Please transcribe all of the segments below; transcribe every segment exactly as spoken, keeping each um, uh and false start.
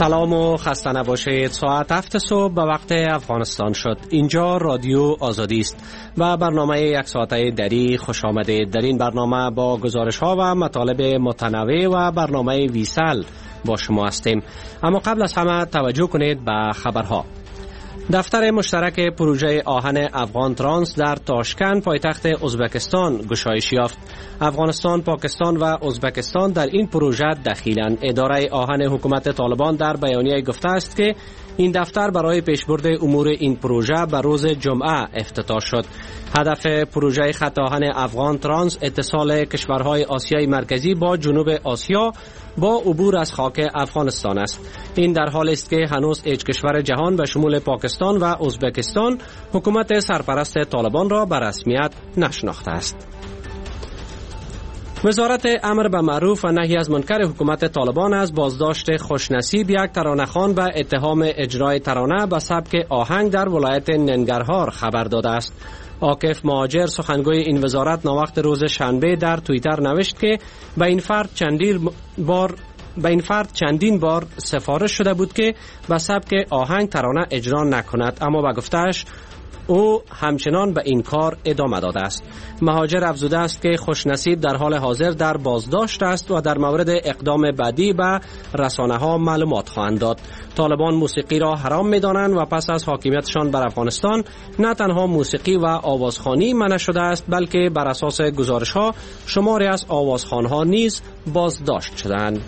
سلام و خسته نباشید. ساعت هفت صبح به وقت افغانستان شد. اینجا رادیو آزادی است و برنامه یک ساعته دری خوش آمدید. در این برنامه با گزارش ها و مطالب متنوع و برنامه ویسل با شما هستیم. اما قبل از همه توجه کنید به خبرها. دفتر مشترک پروژه آهن افغان ترانس در تاشکند پایتخت ازبکستان گشایش یافت. افغانستان، پاکستان و ازبکستان در این پروژه دخیلند. اداره آهن حکومت طالبان در بیانیه گفته است که این دفتر برای پیشبرد امور این پروژه به روز جمعه افتتاح شد. هدف پروژه خط آهن افغان ترانس اتصال کشورهای آسیای مرکزی با جنوب آسیا با عبور از خاک افغانستان است. این در حالی است که هنوز هیچ کشور جهان به شمول پاکستان و ازبکستان حکومت سرپرست طالبان را به رسمیت نشناخته است. وزارت امر به معروف و نهی از منکر حکومت طالبان از بازداشت خوشنصیب یک ترانه‌خوان به اتهام اجرای ترانه به سبک آهنگ در ولایت ننگرهار خبر داده است. عاکف مهاجر سخنگوی این وزارت ناوقت روز شنبه در توییتر نوشت که به این فرد چندین بار به این فرد چندین بار سفارش شده بود که به سبک آهنگ ترانه اجرا نکند، اما به گفته‌اش او همچنان به این کار ادامه داده است. مهاجر افزوده است که خوشنصیب در حال حاضر در بازداشت است و در مورد اقدام بعدی به رسانه‌ها معلومات خواهند داد. طالبان موسیقی را حرام می‌دانند و پس از حاکمیتشان بر افغانستان نه تنها موسیقی و آوازخوانی منع شده است، بلکه بر اساس گزارش‌ها شماری از آوازخوان‌ها نیز بازداشت شدند.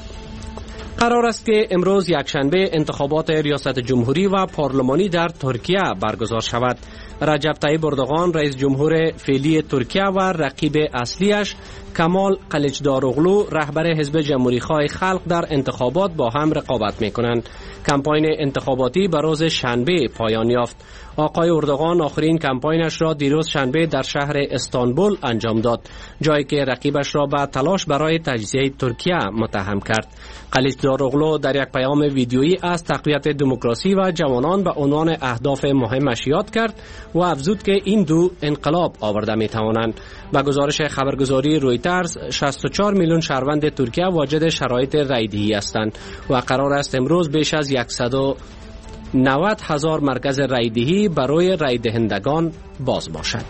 قرار است که امروز یکشنبه انتخابات ریاست جمهوری و پارلمانی در ترکیه برگزار شود. رجب طیب اردوغان رئیس جمهور فعلی ترکیه و رقیب اصلیش کمال قلیچداروغلو رهبر حزب جمهوری‌خواه خلق در انتخابات با هم رقابت می‌کنند. کمپاین انتخاباتی به روز شنبه پایان یافت. آقای اردوغان آخرین کمپاینش را دیروز شنبه در شهر استانبول انجام داد، جایی که رقیبش را به تلاش برای تجزیه ترکیه متهم کرد. قلیچداروغلو در یک پیام ویدیویی از تقویت دموکراسی و جوانان به عنوان اهداف مهمش یاد کرد و افزود که این دو انقلاب آورده می‌توانند. با گزارش خبرگزاری رویترز شصت و چهار میلیون شهروند ترکیه واجد شرایط رایدهی هستند و قرار است امروز بیش از صد و نود هزار مرکز رایدهی برای رای دهندگان باز باشد.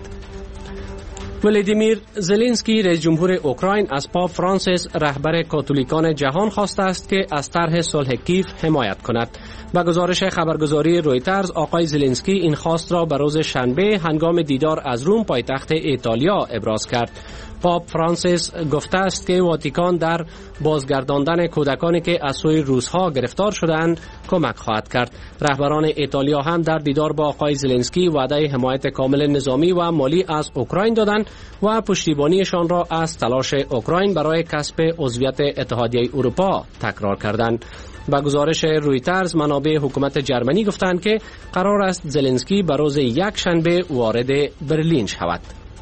ولادیمیر زلنسکی رئیس جمهور اوکراین از پاپ فرانسیس رهبر کاتولیکان جهان خواسته است که از طرح صلح کیف حمایت کند. با گزارش خبرگزاری رویترز آقای زلنسکی این خواست را به روز شنبه هنگام دیدار از روم پایتخت ایتالیا ابراز کرد. پاپ فرانسیس گفته است که واتیکان در بازگرداندن کودکانی که از سوی روس‌ها گرفتار شدند کمک خواهد کرد. رهبران ایتالیا هم در دیدار با آقای زلنسکی وعده حمایت کامل نظامی و مالی از اوکراین دادند و پشتیبانیشان را از تلاش اوکراین برای کسب عضویت اتحادیه اروپا تکرار کردند. با گزارش رویترز منابع حکومت جرمنی گفتند که قرار است زلنسکی به روز یک شنبه وارد برلین شود.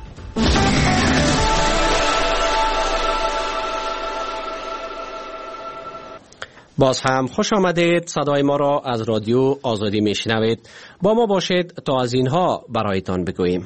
باز هم خوش آمدید. صدای ما را از رادیو آزادی میشنوید. با ما باشید تا از اینها برایتان بگوییم.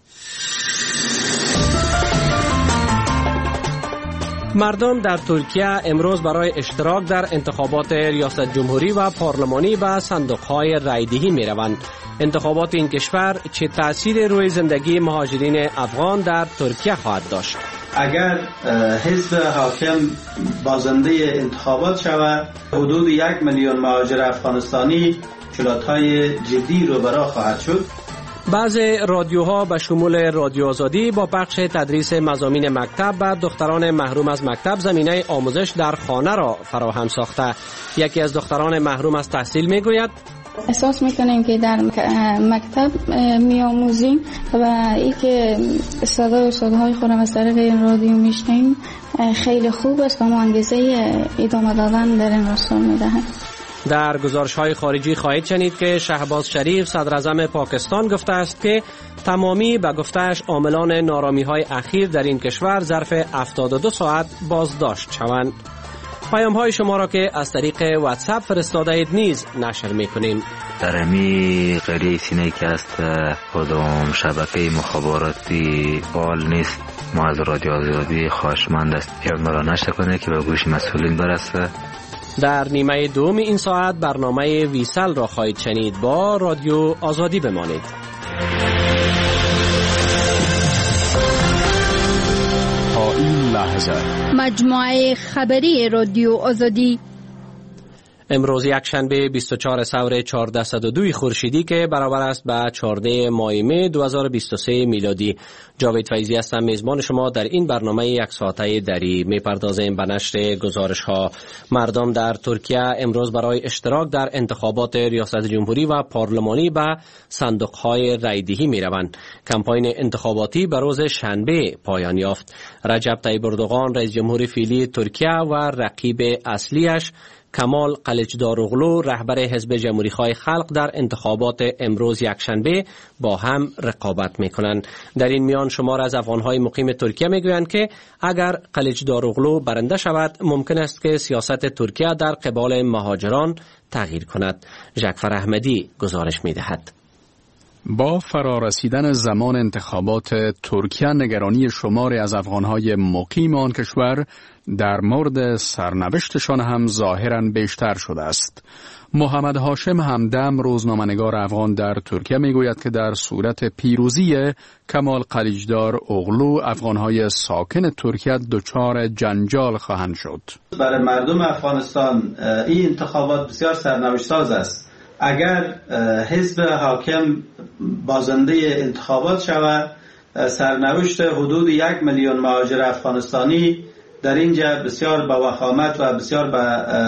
مردم در ترکیه امروز برای اشتراک در انتخابات ریاست جمهوری و پارلمانی به صندوق‌های رایدهی می‌روند. انتخابات این کشور چه تأثیر روی زندگی مهاجرین افغان در ترکیه خواهد داشت؟ اگر حزب حاکم بازنده انتخابات شود، حدود یک میلیون مهاجر افغانستانی مشکلات‌های جدی رو برا خواهد شد. بعض رادیوها به شمول رادیو آزادی با پخش تدریس مضامین مکتب به دختران محروم از مکتب زمینه آموزش در خانه را فراهم ساخته. یکی از دختران محروم از تحصیل میگوید احساس میکنیم که در مکتب میآموزیم و ای که صدای استادهای خودم از طریق این رادیو میشنیم خیلی خوب است و ما انگیزه ادامه دادن در این راستا میدهند. در گزارش‌های خارجی خواهید شنید که شهباز شریف صدر اعظم پاکستان گفته است که تمامی به گفته‌اش عاملان نارامی‌های اخیر در این کشور ظرف هفتاد و دو ساعت بازداشت شوند. پیام‌های شما را که از طریق واتساپ فرستاده اید نیز نشر می‌کنیم. در امی قریه سینه که است کدام شبکه مخابراتی فعال نیست، ما از رادیو آزادی خواهشمند است که ما را نشر کنه که به گوش مسئولین برسه. در نیمه دوم این ساعت برنامه ویسل را خواهید شنید. با رادیو آزادی بمانید. تا این لحظه مجموعه خبری رادیو آزادی. امروز یک شنبه بیست و چهار سور چهارصد و دو خورشیدی که برابر است با چهارده ماه می دو هزار و بیست و سه میلادی. جاوید فیضی هستم، میزبان شما در این برنامه یک ساعته دری. میپردازیم به نشر گزارش ها. مردم در ترکیه امروز برای اشتراک در انتخابات ریاست جمهوری و پارلمانی به صندوق های رایدهی می روند. کمپاین انتخاباتی به روز شنبه پایان یافت. رجب طیب اردوغان رئیس جمهور فعلی ترکیه و رقیب اصلیش کمال قلیچداروغلو رهبر حزب جمهوریخواه خلق در انتخابات امروز یکشنبه با هم رقابت میکنند. در این میان شمار از افغانهای مقیم ترکیه میگویند که اگر قلیچداروغلو برنده شود ممکن است که سیاست ترکیه در قبال مهاجران تغییر کند. جعفر احمدی گزارش میدهد. با فرارسیدن زمان انتخابات ترکیه نگرانی شماری از افغانهای مقیم آن کشور در مورد سرنوشتشان هم ظاهراً بیشتر شده است. محمد هاشم همدم روزنامه‌نگار افغان در ترکیه میگوید که در صورت پیروزی کمال قلیچدار اغلو افغانهای ساکن ترکیه دچار جنجال خواهند شد. برای مردم افغانستان این انتخابات بسیار سرنوشت ساز است. اگر حزب حاکم بازنده انتخابات شود، سرنوشت حدود یک میلیون مهاجر افغانستانی در اینجا بسیار با وخامت و بسیار با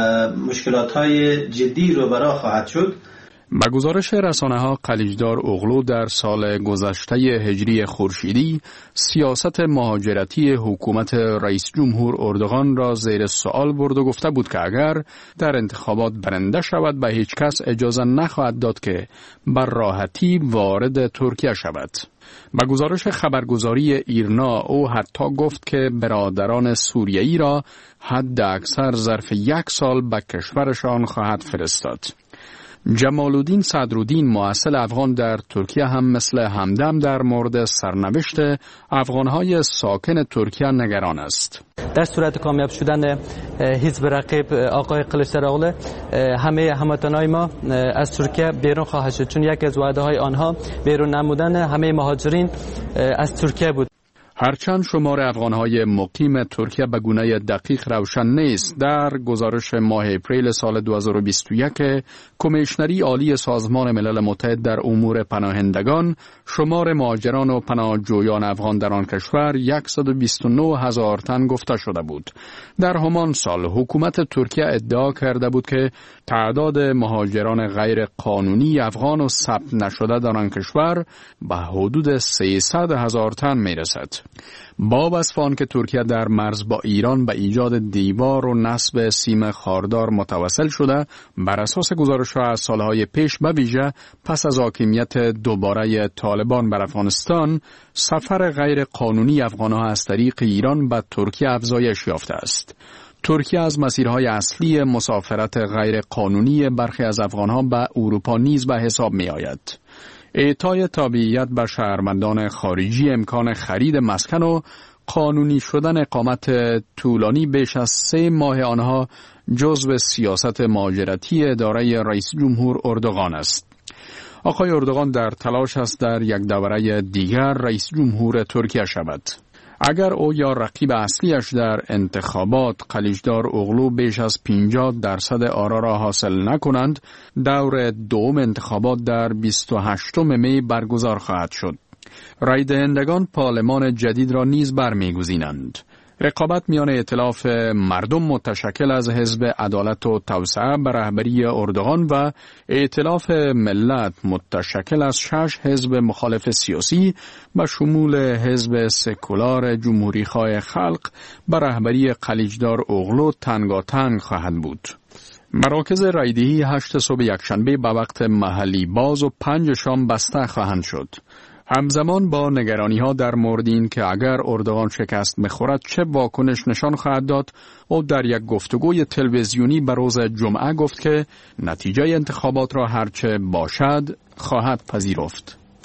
مشکلات‌های جدی روبرو خواهد شد. با گزارش رسانه‌ها قلیچدار اغلو در سال گذشته هجری خورشیدی سیاست مهاجرتی حکومت رئیس جمهور اردوغان را زیر سوال برد و گفته بود که اگر در انتخابات برنده شود به هیچ کس اجازه نخواهد داد که بر راحتی وارد ترکیه شود. با گزارش خبرگزاری ایرنا او حتی گفت که برادران سوریایی را حد اکثر ظرف یک سال به کشورشان خواهد فرستاد. جمالالدین صدرالدین محصل افغان در ترکیه هم مثل همدم در مورد سرنوشت افغانهای ساکن ترکیه نگران است. در صورت کامیاب شدن حزب رقیب آقای قلیچداروغلو همه هموطنان ما از ترکیه بیرون خواهد شد، چون یکی از وعده های آنها بیرون نمودن همه مهاجرین از ترکیه بود. هرچند شمار افغانهای مقیم ترکیه به گونه دقیق روشن نیست، در گزارش ماه اپریل سال دو هزار و بیست و یک کمیشنری عالی سازمان ملل متحد در امور پناهندگان شمار مهاجران و پناهجویان افغان در آن کشور صد و بیست و نه هزار تن گفته شده بود. در همان سال حکومت ترکیه ادعا کرده بود که تعداد مهاجران غیر قانونی افغان و ثبت نشده در آن کشور به حدود سیصد هزار تن میرسد. با وصف آن که ترکیه در مرز با ایران به ایجاد دیوار و نصب سیم خاردار متوسل شده، بر اساس گزارش‌ها از سالهای پیش به ویژه پس از حاکمیت دوباره طالبان بر افغانستان، سفر غیر قانونی افغان‌ها از طریق ایران به ترکیه افزایش یافته است. ترکیه از مسیرهای اصلی مسافرت غیر قانونی برخی از افغان‌ها به اروپا نیز به حساب می آید. اعطای تابعیت به شهروندان خارجی امکان خرید مسکن و قانونی شدن اقامت طولانی بیش از سه ماه آنها جزو سیاست مهاجرتی اداره رئیس جمهور اردوغان است. آقای اردوغان در تلاش است در یک دوره دیگر رئیس جمهور ترکیه شود. اگر او یا رقیب اصلیش در انتخابات قلیچدار اغلو بیش از پنجاه درصد آرا را حاصل نکنند، دور دوم انتخابات در بیست و هشتم می برگزار خواهد شد. رای دهندگان پارلمان جدید را نیز برمیگزینند. رقابت میان ائتلاف مردم متشکل از حزب عدالت و توسعه به رهبری اردوغان و ائتلاف ملت متشکل از شش حزب مخالف سیاسی به شمول حزب سکولار جمهوریخواه خلق به رهبری قلیچدار اغلو تنگاتنگ خواهد بود. مراکز رایدهی هشت صبح یکشنبه به وقت محلی باز و پنج شام بسته خواهند شد. همزمان با نگرانی ها در مورد این که اگر اردوغان شکست بخورد چه واکنش نشان خواهد داد، او در یک گفتگوی تلویزیونی به روز جمعه گفت که نتیجه انتخابات را هرچه باشد خواهد پذیرفت.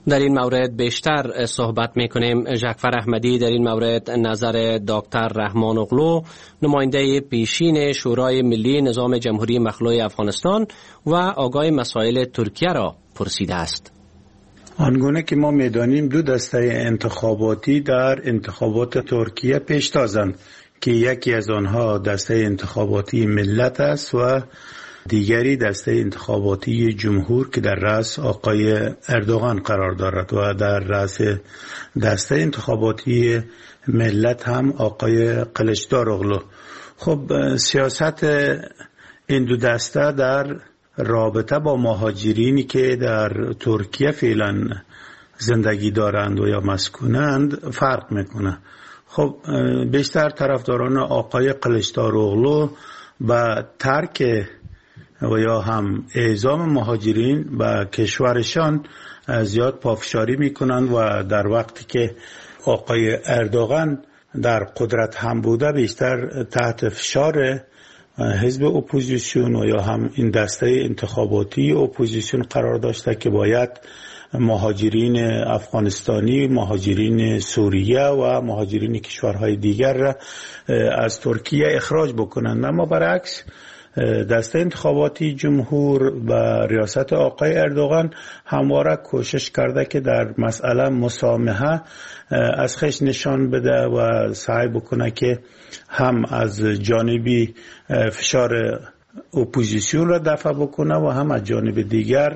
در این مورد بیشتر صحبت میکنیم. جعفر احمدی در این مورد نظر دکتر رحمان اغلو، نماینده پیشین شورای ملی نظام جمهوری مخلوع افغانستان و آگاه مسائل ترکیه را پرسیده است. آنگونه که ما میدانیم دو دسته انتخاباتی در انتخابات ترکیه پیشتازند که یکی از آنها دسته انتخاباتی ملت است و دیگری دسته انتخاباتی جمهور که در رأس آقای اردوغان قرار دارد و در رأس دسته انتخاباتی ملت هم آقای قلچدار اغلو. خب سیاست این دو دسته در رابطه با مهاجرینی که در ترکیه فعلا زندگی دارند و یا مسکونند فرق میکنه. خب بیشتر طرفداران آقای قلچدار اغلو با ترک و یا هم اعزام مهاجرین به کشورشان زیاد پافشاری میکنند و در وقتی که آقای اردوغان در قدرت هم بوده بیشتر تحت فشار حزب اپوزیسیون و یا هم این دسته انتخاباتی اپوزیسیون قرار داشته که باید مهاجرین افغانستانی، مهاجرین سوریه و مهاجرین کشورهای دیگر را از ترکیه اخراج بکنند. اما برعکس دسته انتخاباتی جمهور و ریاست آقای اردوغان همواره کوشش کرده که در مسئله مسامحه از خش نشان بده و سعی بکنه که هم از جانبی فشار اپوزیسیون را دفع بکنه و هم از جانب دیگر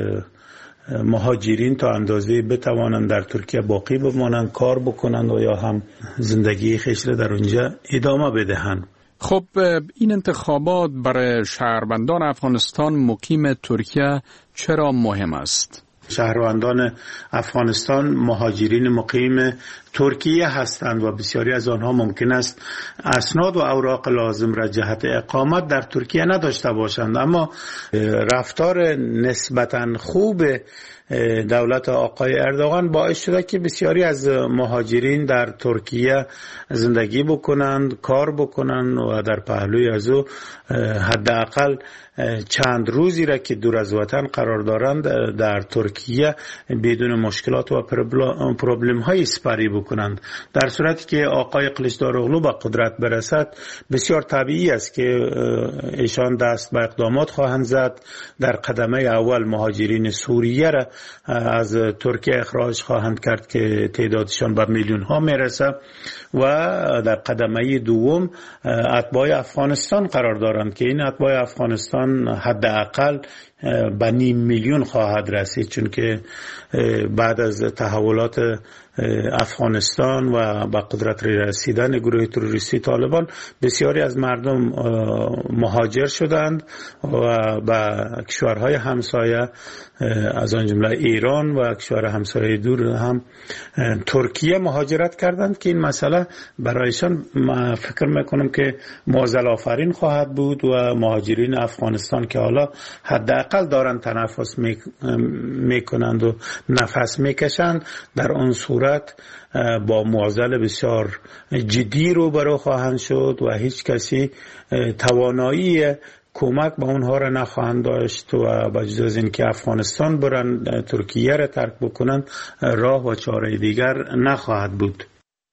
مهاجرین تا اندازه بتوانند در ترکیه باقی بمانند، کار بکنند و یا هم زندگی خیش را در اونجا ادامه بدهند. خب این انتخابات برای شهروندان افغانستان مقیم ترکیه چرا مهم است؟ شهروندان افغانستان مهاجرین مقیم ترکیه هستند و بسیاری از آنها ممکن است اسناد و اوراق لازم را جهت اقامت در ترکیه نداشته باشند، اما رفتار نسبتاً خوب دولت آقای اردوغان باعث شده که بسیاری از مهاجرین در ترکیه زندگی بکنند، کار بکنند و در پهلوی از او حداقل چند روزی را که دور از وطن قرار دارند در ترکیه بدون مشکلات و پروبلم های سپری بکنند. در صورتی که آقای قلچدار اغلو به قدرت برسد بسیار طبیعی است که ایشان دست به اقدامات خواهند زد. در قدمه اول مهاجرین سوریه را از ترکیه اخراج خواهند کرد که تعدادشان به میلیون ها میرسه و در قدمه دوم اتباع افغانستان قرار دارند که این اتباع افغانستان حداقل به نیم میلیون خواهد رسید، چون که بعد از تحولات افغانستان و به قدرت رسیدن گروه تروریستی طالبان بسیاری از مردم مهاجر شدند و به کشورهای همسایه از آن جمله ایران و کشور همسایه دور هم ترکیه مهاجرت کردند که این مسئله برایشان ما فکر میکنم که معضل آفرین خواهد بود و مهاجرین افغانستان که حالا حداقل دارند تنفس میکنند و نفس میکشند در آن صورت با معضل بسیار جدی روبرو خواهند شد و هیچ کسی توانایی کمک به اونها را نخواهند داشت و بجز از این که افغانستان برن ترکیه را ترک بکنند راه و چاره دیگر نخواهد بود.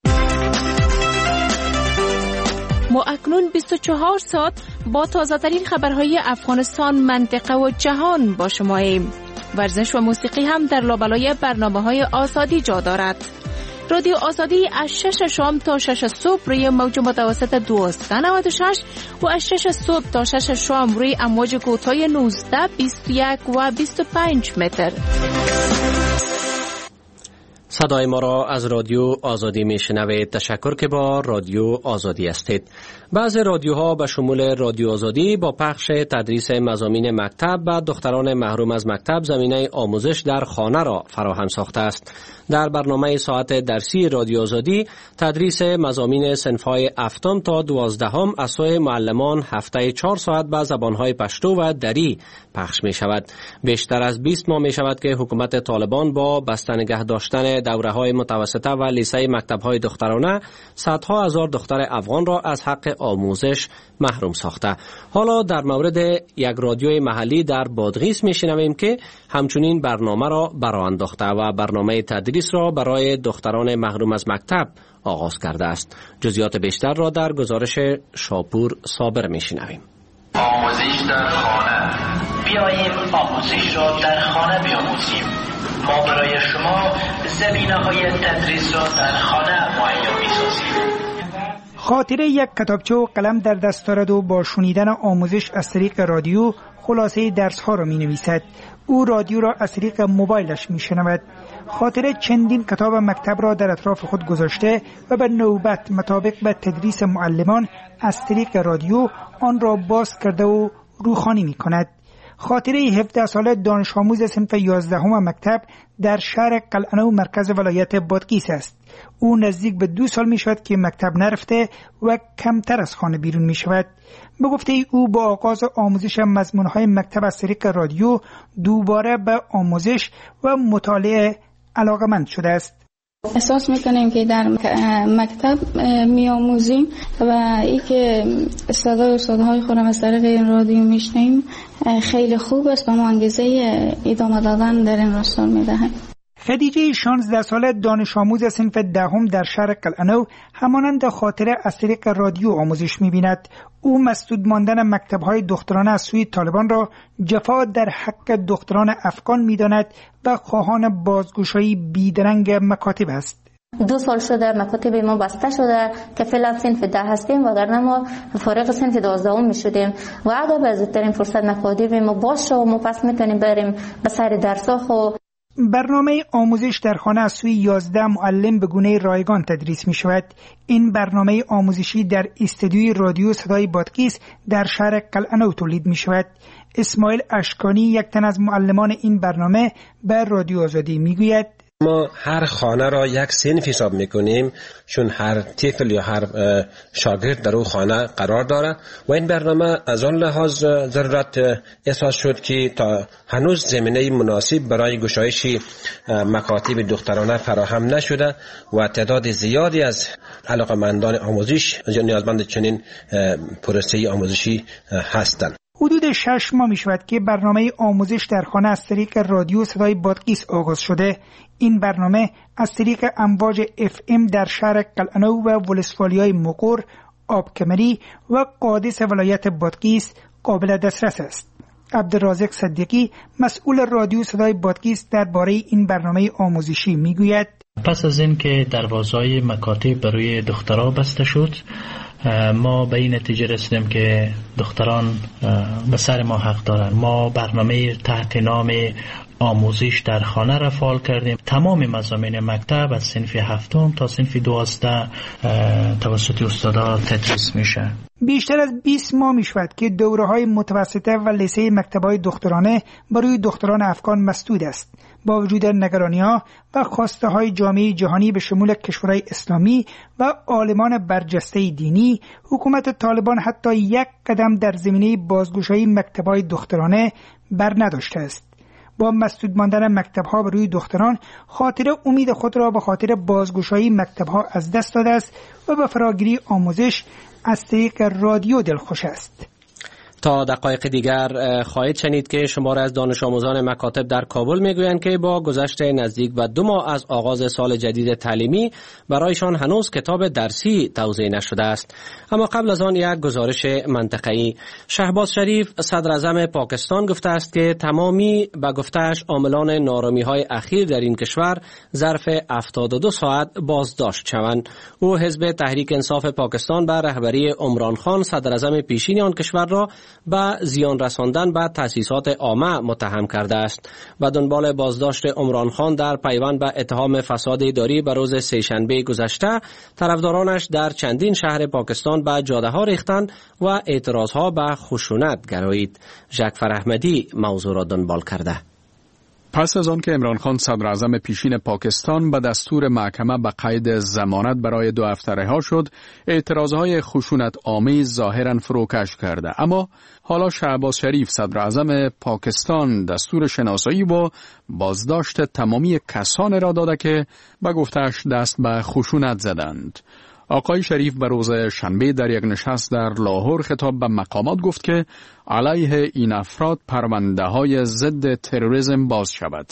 ما اکنون بیست و چهار ساعت با تازه‌ترین خبرهای افغانستان، منطقه و جهان با شماییم. ورزش و موسیقی هم در لابلای برنامه‌های آزادی جا دارد. رادیو آزادی از شش شام تا شش صبح روی موج متوسط دویست و نود و شش و از شش صبح تا شش شام روی امواج کوتاه نوزده، بیست و یک و بیست و پنج متر. صدای ما را از رادیو آزادی میشنوید. تشکر که با رادیو آزادی هستید. بعضی رادیوها به شمول رادیو آزادی با پخش تدریس مضامین مکتب و دختران محروم از مکتب زمینه آموزش در خانه را فراهم ساخته است. در برنامه ساعت درسی رادیو آزادی تدریس مضامین صنف‌های هفتم تا دوازدهم از سوی معلمان هفته چهار ساعت به زبان‌های پشتو و دری پخش می شود. بیشتر از بیست ماه می شود که حکومت طالبان با بسته نگه داشتن دوره‌های متوسطه و لیسه مکتب‌های دخترانه صدها هزار دختر افغان را از حق آموزش محروم ساخته. حالا در مورد یک رادیوی محلی در بادغیس می‌شنویم که همچنین برنامه را برآ انداخته و برنامه تدریس را برای دختران محروم از مکتب آغاز کرده است. جزئیات بیشتر را در گزارش شاپور صابر می‌شنویم. آموزش در خانه. بیاییم آموزش را در خانه بیاموزیم. ما برای شما زمینه‌های تدریس را در خانه مهیا می‌سازیم. خاطره یک کتابچه و قلم در دست دارد و با شنیدن آموزش از طریق رادیو خلاصه درس‌ها را می‌نویسد. او رادیو را از طریق موبایلش می‌شنود. خاطره چندین کتاب مکتب را در اطراف خود گذاشته و به نوبت مطابق به تدریس معلمان از طریق رادیو آن را باز کرده و روخانی می‌کند. خاطره هفده ساله دانش آموز صنف یازدهم مکتب در شهر قلعه‌نو مرکز ولایت بادغیس است. او نزدیک به دو سال می شود که مکتب نرفته و کمتر از خانه بیرون می شود. به گفته او با آغاز آموزش مضمون‌های مکتب از طریق رادیو دوباره به آموزش و مطالعه علاقه‌مند شده است. احساس میکنیم که در مکتب میآموزیم و ای که صدای استادهای خودم از طریق این رادیو میشنیم خیلی خوب است و ما انگیزه ادامه دادن در این راستا میدهیم. خدیجه شانزده ساله دانش آموز صنف دهم در شهر قلعه‌نو همانند خاطره از طریق رادیو آموزش می‌بیند. او مسدود ماندن مکتب‌های دخترانه از سوی طالبان را جفا در حق دختران افغان می‌داند و خواهان بازگشایی بیدرنگ مکاتب است. دو سال شده مکاتب ما بسته شده که فعلا صنف ده هستیم و در ما فارغ صنف دوازدهم می شدیم و اگر به زودترین فرصت مکاتب ما باشه و ما پس میتونیم بریم به سر درس‌ها. خو برنامه آموزش در خانه از سوی یازده معلم به گونه رایگان تدریس می شود. این برنامه آموزشی در استودیوی رادیو صدای بادغیس در شهر قلعه‌نو تولید می شود. اسماعیل اشکانی یک تن از معلمان این برنامه به رادیو آزادی می گوید ما هر خانه را یک صنف حساب میکنیم چون هر طفل یا هر شاگرد در او خانه قرار داره و این برنامه از آن لحاظ ضرورت احساس شد که تا هنوز زمینه مناسب برای گشایش مکاتب دخترانه فراهم نشده و تعداد زیادی از علاقمندان آموزش نیازمند چنین پروسه آموزشی هستند. حدود شش ماه می شود که برنامه آموزش در خانه از طریق رادیو صدای بادغیس آغاز شده. این برنامه از طریق امواج اف ام در شهر قلعه‌نو و ولسوالیای مقر، آبکمری و قادس ولایت بادغیس قابل دسترس است. عبدالرازق صدیقی مسئول رادیو صدای بادغیس درباره این برنامه آموزشی می گوید پس از این که دروازه‌های مکاتب برای دخترها بسته شد ما به این نتیجه رسیدیم که دختران به سر ما حق دارند. ما برنامه تحت نام آموزش در خانه را فعال کردیم. تمام مضامین مکتب از صنف هفتم تا صنف دوازده توسط استادا تدریس میشه. بیشتر از بیست ماه می شود که دوره‌های متوسطه و لیسه مکتب‌های دخترانه برای دختران افغان مسدود است. با وجود نگرانی‌ها و خواسته‌های جامعه جهانی به شمول کشورهای اسلامی و عالمان برجسته دینی، حکومت طالبان حتی یک قدم در زمینه بازگشایی مکتب‌های دخترانه بر نداشته است. با مسدود ماندن مکتب‌ها بر روی دختران، خاطر امید خود را به خاطر بازگشایی مکتب‌ها از دست داده است و به فراگیری آموزش از طریق رادیو دلخوش است. تا دقایق دیگر خواهید شنید که شماره از دانش آموزان مکاتب در کابل میگویند که با گذشت نزدیک به دو ماه از آغاز سال جدید تعلیمی برایشان هنوز کتاب درسی توزیع نشده است. اما قبل از آن یک گزارش منطقه‌ای. شهباز شریف صدر اعظم پاکستان گفته است که تمامی به گفته‌اش عاملان نارامی‌های اخیر در این کشور ظرف هفتاد و دو ساعت بازداشت شوند. او حزب تحریک انصاف پاکستان به رهبری عمران خان صدر اعظم پیشین آن کشور را به زیان رساندن به تأسیسات عامه متهم کرده است. و دنبال بازداشت عمران خان در پیوند به اتهام فساد اداری به روز سه‌شنبه گذشته، طرفدارانش در چندین شهر پاکستان به جاده ها ریختند و اعتراض ها به خشونت گرایید. ژکفر احمدی موضوع را دنبال کرده. پس از آن که عمران خان صدر اعظم پیشین پاکستان به دستور محکمه به قید ضمانت برای دو هفته رها شد، اعتراضهای خشونت آمیز ظاهراً فروکش کرده. اما حالا شهباز شریف صدر اعظم پاکستان دستور شناسایی و بازداشت تمامی کسانی را داده که به گفته‌اش دست به خشونت زدند. آقای شریف به روز شنبه در یک نشست در لاهور خطاب به مقامات گفت که علیه این افراد پرونده های ضد تروریسم باز شود.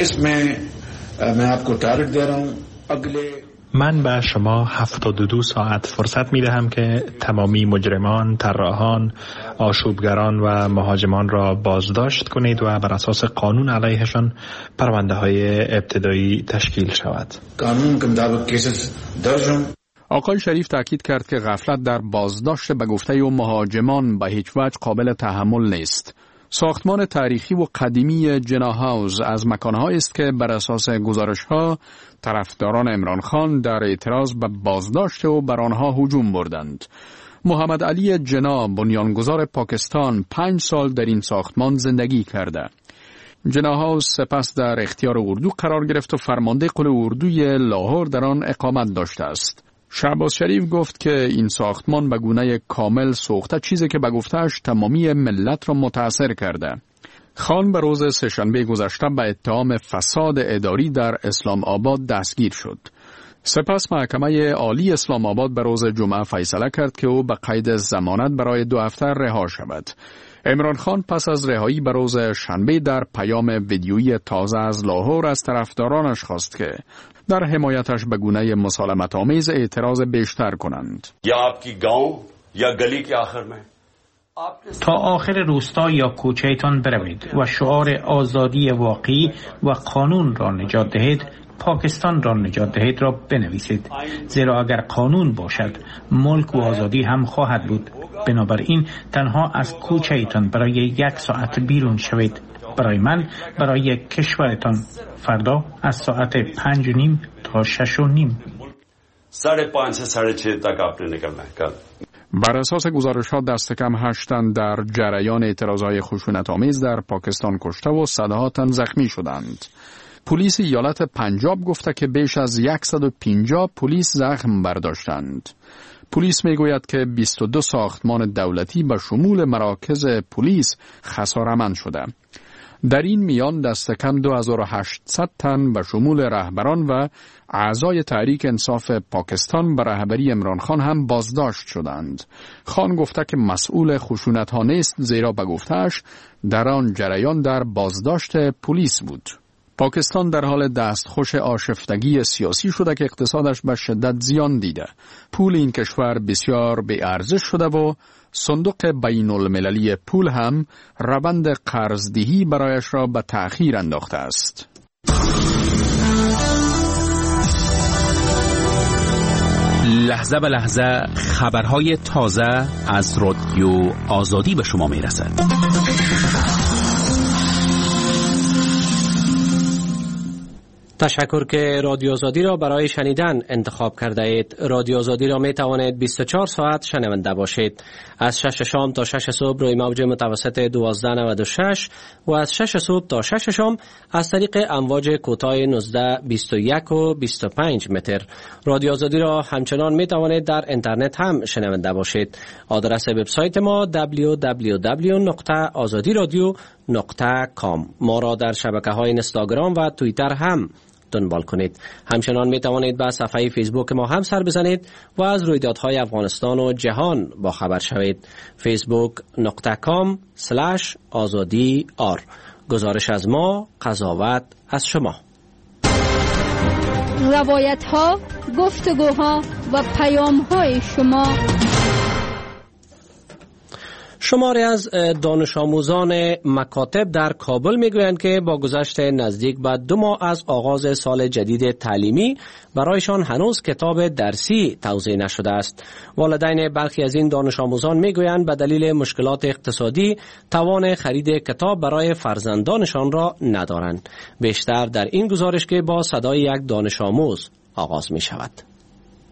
من به شما هفتاد و دو ساعت فرصت می دهم که تمامی مجرمان، طراحان، آشوبگران و مهاجمان را بازداشت کنید و بر اساس قانون علیهشان پرونده های ابتدایی تشکیل شود. قانون که مطابق کیسز درجم. آقای شریف تاکید کرد که غفلت در بازداشت به گفته و مهاجمان به هیچ وجه قابل تحمل نیست. ساختمان تاریخی و قدیمی جنا هاوس از مکانهایی است که بر اساس گزارش‌ها طرفداران عمران خان در اعتراض به بازداشت و بر آنها هجوم بردند. محمد علی جنا بنیانگذار پاکستان پنج سال در این ساختمان زندگی کرده. جنا هاوس سپس در اختیار اردو قرار گرفت و فرمانده قل اردوی لاهور در آن اقامت داشته است. شهباز شریف گفت که این ساختمان به گونه کامل سوخته، چیزی که به گفته‌اش تمامی ملت را متاثر کرده. خان به روز سه‌شنبه گذشته به اتهام فساد اداری در اسلام آباد دستگیر شد. سپس محکمه عالی اسلام آباد به روز جمعه فیصله کرد که او به قید ضمانت برای دو هفته رها شود. عمران خان پس از رهایی به روز شنبه در پیام ویدیویی تازه از لاهور از طرفدارانش خواست که در حمایتش به گونه مسالمت آمیز اعتراض بیشتر کنند. یا آپکی گاؤں یا گلی کے آخر میں تا آخر روستا یا کوچه‌تان بروید و شعار آزادی واقعی و قانون را نجات دهید، پاکستان را نجات دهید را بنویسید، زیرا اگر قانون باشد ملک و آزادی هم خواهد بود. بنابراین تنها از کوچه‌تان برای یک ساعت بیرون شوید. برای من، برای کشورتان، فردا از ساعت پنج و نیم تا شش و نیم. ساڑھے پانچ سے ساڑھے چھ تک آپ نے نکلنا ہے کل. بر اساس گزارش‌ها دست کم هشت تن در جریان اعتراضهای خشونت‌آمیز در پاکستان کشته و صدها تن زخمی شدند. پلیس ایالت پنجاب گفته که بیش از صد و پنجاه پلیس زخم برداشتند. پلیس میگوید که بیست و دو ساختمان دولتی به شمول مراکز پلیس خساره‌مند شده. در این میان دست کم دو هزار و هشتصد تن به شمول رهبران و اعضای تحریک انصاف پاکستان به رهبری عمران خان هم بازداشت شدند. خان گفته که مسئول خشونت ها نیست، زیرا به گفته‌اش در آن جریان در بازداشت پلیس بود. پاکستان در حال دستخوش آشفتگی سیاسی شده که اقتصادش به شدت زیان دیده. پول این کشور بسیار بی ارزش شده و صندوق بین المللی پول هم روند قرضدهی برایش را به تأخیر انداخته است. لحظه به لحظه خبرهای تازه از رادیو آزادی به شما می رسد. تشکر که رادیو آزادی را برای شنیدن انتخاب کرده اید. رادیو آزادی را می توانید بیست و چهار ساعت شنونده باشید. از شش شام تا شش صبح روی موج متوسط دوازده نود و شش و از شش صبح تا شش شام از طریق امواج کوتاه نوزده بیست و یک و بیست و پنج متر. رادیو آزادی را همچنان می توانید در اینترنت هم شنونده باشید. آدرس وبسایت ما دبلیو دبلیو دبلیو نقطه آزادی رادیو نقطه کام. ما را در شبکه‌های اینستاگرام و توییتر هم دنبال کنید. همچنان می توانید به صفحه فیسبوک ما هم سر بزنید و از رویدادهای افغانستان و جهان با خبر شوید. فیسبوک نقطه کام سلش آزادی آر. گزارش از ما، قضاوت از شما. روایت ها، گفتگوها و پیام های شما. شماری از دانش آموزان مکاتب در کابل میگویند که با گذشت نزدیک به دو ماه از آغاز سال جدید تعلیمی برایشان هنوز کتاب درسی توزیع نشده است. والدین برخی از این دانش آموزان میگویند به دلیل مشکلات اقتصادی توان خرید کتاب برای فرزندانشان را ندارند. بیشتر در این گزارش که با صدای یک دانش آموز آغاز می شود.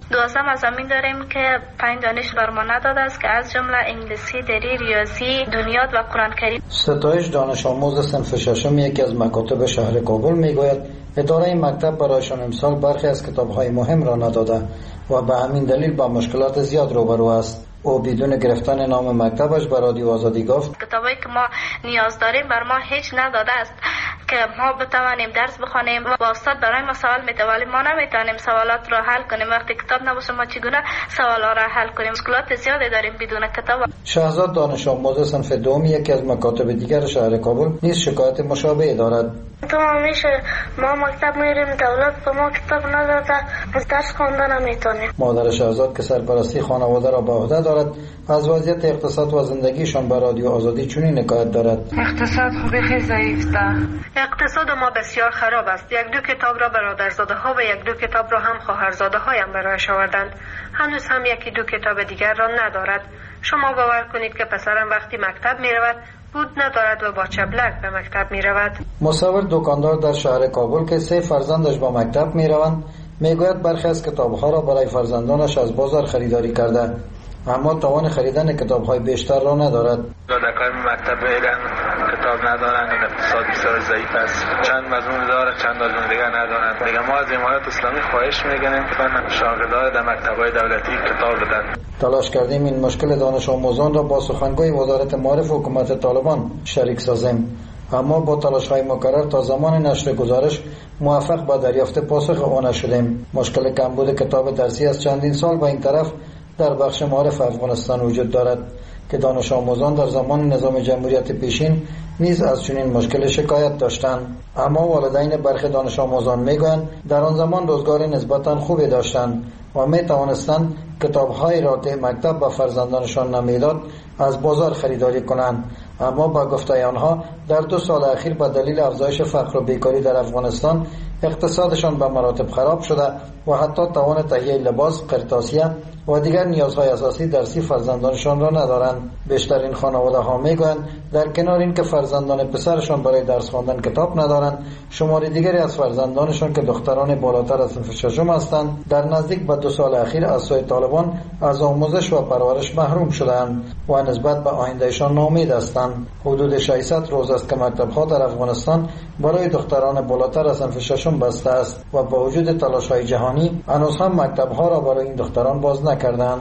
دوازدهم از زمین داریم که پنج دانش بر ما نداده است که از جمله انگلیسی، دری، ریاضی، دنیات و قرآن کریم. ستایش دانش آموز صنف ششم یکی از مکاتب شهر کابل میگوید اداره این مکتب برایشان امسال برخی از کتاب‌های مهم را نداده و به همین دلیل با مشکلات زیاد روبرو است. او بدون گرفتن نام مکتبش به رادیو آزادی گفت کتابایی که ما نیاز داریم بر ما هیچ نداده است که ما بتوانیم درس بخوانیم و با استاد برای ما سوال میتوانیم. ما نمیتونیم سوالات را حل کنیم. وقتی کتاب نباشه ما چگونه سوالا را حل کنیم؟ مشکلات زیادی داریم بدون کتاب. شهزاد دانش آموز صنف دوم یکی از مکاتب دیگر شهر کابل نیز شکایت مشابه دارد. تو همیشه ما مکتب میریم، دولت به ما کتاب نداده، درس خواندن نمیتونیم. مادر شهزاد که سرپرستی خانواده را به عهده دارد از وضعیت اقتصاد و زندگیشان به رادیو آزادی چنین حکایت دارد. اقتصاد خیلی ضعیف است. اقتصاد ما بسیار خراب است. یک دو کتاب را برادرزاده ها و یک دو کتاب را هم خواهرزاده هایم برایش آوردند. هنوز هم یکی دو کتاب دیگر را ندارد. شما باور کنید که پسرم وقتی مکتب می رود بود ندارد و با چبلک به مکتب می رود. مصور دکاندار در شهر کابل که سه فرزندش با مکتب می روند میگوید برخی از کتابها را برای فرزندانش از بازار خریداری کرده اما توان خریدن کتاب‌های بیشتر را ندارد. دادکای مکتب ایران کتاب ندارند. این اقتصاد بسیار ضعیف است. چند مضمون داره، چند مضمون دیگر ندارند. دیگه ما از امارات اسلامی خواهش می‌کنیم که شاگردان در مکتب‌های دولتی کتاب بدن. تلاش کردیم این مشکل دانش آموزان را با سخنگوی وزارت معارف حکومت طالبان شریک سازیم اما با تلاش‌های مکرر تا زمان نشر گزارش موفق به دریافت پاسخ آن نشدیم. مشکل کمبود کتاب درسی از چندین سال به این طرف در بخش معارف افغانستان وجود دارد که دانش آموزان در زمان نظام جمهوریت پیشین نیز از چنین مشکل شکایت داشتند اما والدین برخی دانش آموزان میگویند در آن زمان روزگار نسبتا خوبی داشتند و می توانستند کتاب‌هایی را که مکتب به فرزندانشان نمیداد از بازار خریداری کنند اما با گفته آنها در دو سال اخیر به دلیل افزایش فقر و بیکاری در افغانستان اقتصادشان به مراتب خراب شده و حتی توان تهیه لباس، قرطاسیه و دیگر نیازهای اساسی درسی فرزندانشان را ندارند. بیشترین خانواده ها میگویند در کنار این که فرزندان پسرشان برای درس خواندن کتاب ندارند، شماری دیگری از فرزندانشان که دختران بالاتر از صنف ششم هستند در نزدیک به دو سال اخیر از سوی طالبان از آموزش و پرورش محروم شدند و نسبت به آیندهشان ناامید هستند. حدود ششصد روز است که مکتب‌ها در افغانستان برای دختران بالاتر از صنف ششم بسته است و با وجود تلاش‌های جهانی هنوز هم مکتب‌ها را برای این دختران باز نکردند.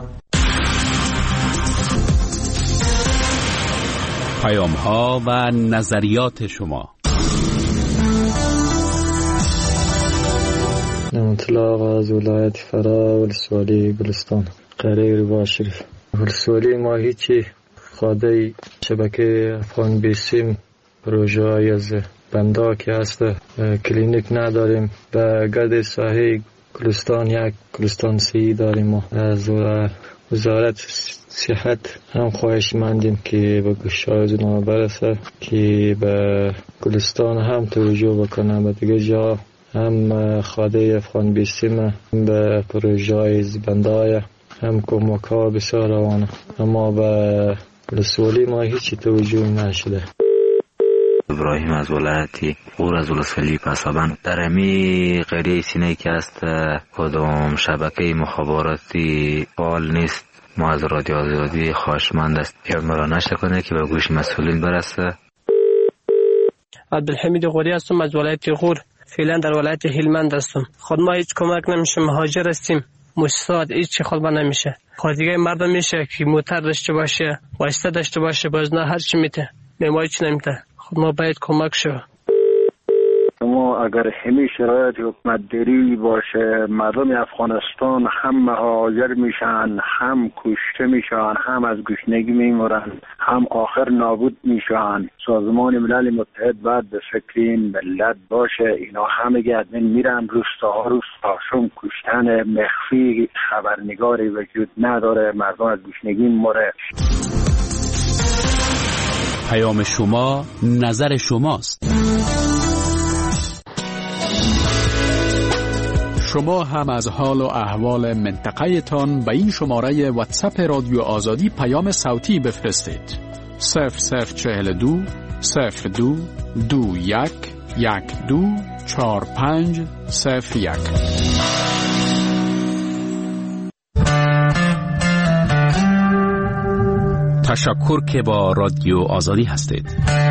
پیام‌ها و نظریات شما. نمطلاق از ولایت فرا ولسوالی گلستان قریه ربا شریف. ولسوالی ما هیچی خواده شبکه افغان بیسیم پروژه از بندا که هست کلینیک نداریم. به گرد ساحه گلستان یک گلستان سی داریم و از وزارت صحت هم خواهش مندیم که به گوشای ما برسه که به گلستان هم توجه بکنه. به دیگه جا هم خواده افغان بیسیم به پروژه زبندای هم کمک ها بسیار روانه اما به رسولی ما هیچی توجه نشده. ابراهیم از ولایتی غور از ولسوالی پسابند. در امی قریه سینه که است کدام شبکه مخابراتی فعال نیست. ما از رادیو آزادی خواهشمند است که مرا نشر کنه که به گوش مسئولین برسه. عبدالحمید غوری هستم از ولایت غور. فعلا در ولایت هلمند هستم. خود ما هیچ کمک نمیشه، مهاجر هستیم. مستعد هیچ خود با نمیشه. خود دیگه مردم میشه که موتر داشته باشه، واسطه داشته باشه، باز نه هر چی میته. ما هیچ نمیته. خود ما باید کمک شو. ما اگر همین شرایط حکومت داری باشه مردم افغانستان هم مهاجر میشن، هم کشته میشن، هم از گشنگی میمرن، هم آخر نابود میشن. سازمان ملل متحد باید به فکر این ملت باشه. اینا همه گردن میرن روستاها روستاشون کشتن مخفی، خبرنگاری وجود نداره، مردم از گشنگی مره. پیام شما نظر شماست. شما هم از حال و احوال منطقه تان به این شماره واتساپ رادیو آزادی پیام صوتی بفرستید. صفر صفر چهل دو صفر دو دو یک یک دو چهار پنج صفر یک. تشکر که با رادیو آزادی هستید.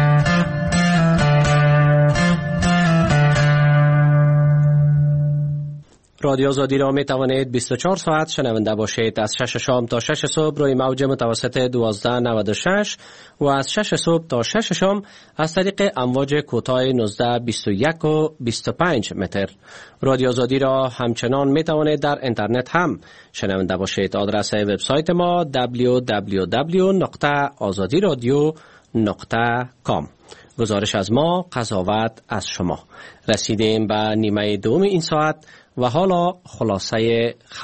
رادیو آزادی را می توانید بیست و چهار ساعت شنونده باشید. از شش شام تا شش صبح روی موج متوسط دوازده نود و شش و از شش صبح تا شش شام از طریق امواج کوتاه نوزده بیست و یک و بیست و پنج متر. رادیو آزادی را همچنان می توانید در اینترنت هم شنونده باشید. آدرس وبسایت ما دبلیو دبلیو دبلیو نقطه آزادی رادیو نقطه کام. گزارش از ما، قضاوت از شما. رسیدیم به نیمه دوم این ساعت و حالا خلاصه